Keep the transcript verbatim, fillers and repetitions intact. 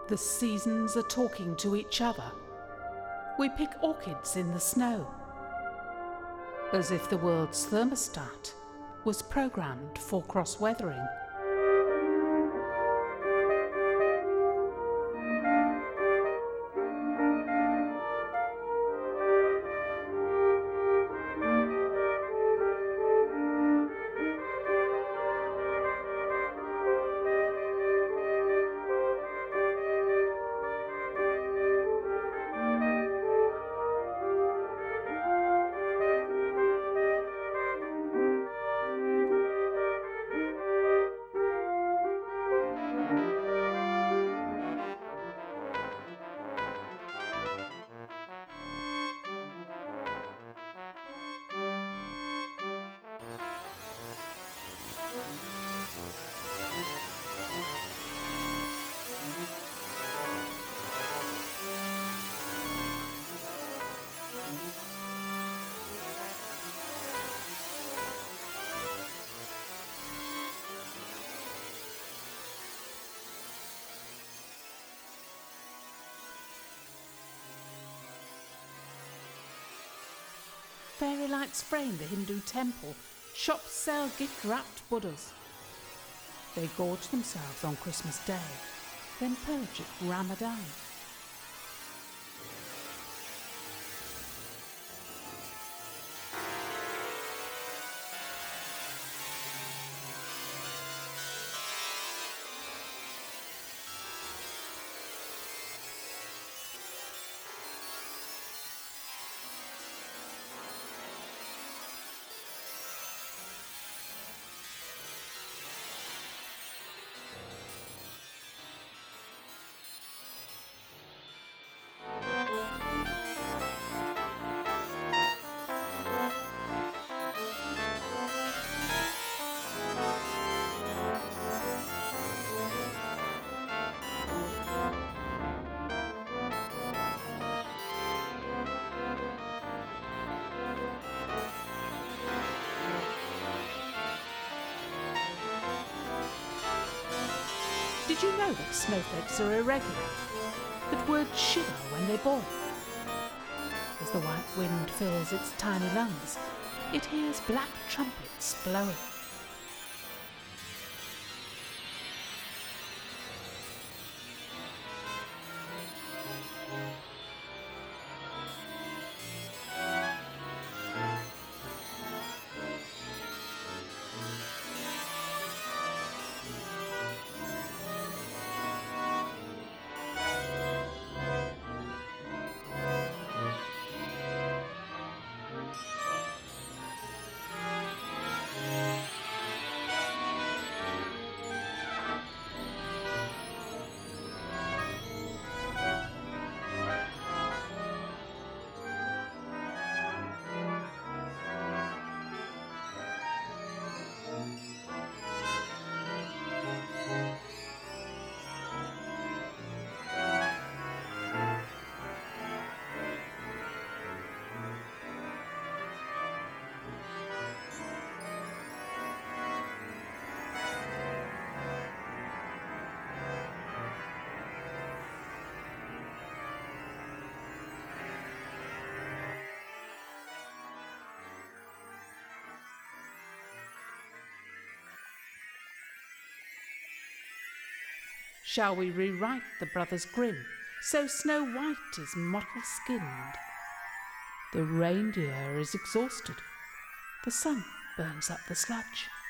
The seasons are talking to each other. We pick orchids in the snow, as if the world's thermostat was programmed for cross-weathering. Fairy lights frame the Hindu temple. Shops sell gift-wrapped Buddhas. They gorge themselves on Christmas Day, then purge at Ramadan. Did you know that snowflakes are irregular, that words shiver when they boil? As the white wind fills its tiny lungs, it hears black trumpets blowing. Shall we rewrite the Brothers Grimm, so Snow White is mottle-skinned? The reindeer is exhausted. The sun burns up the sludge.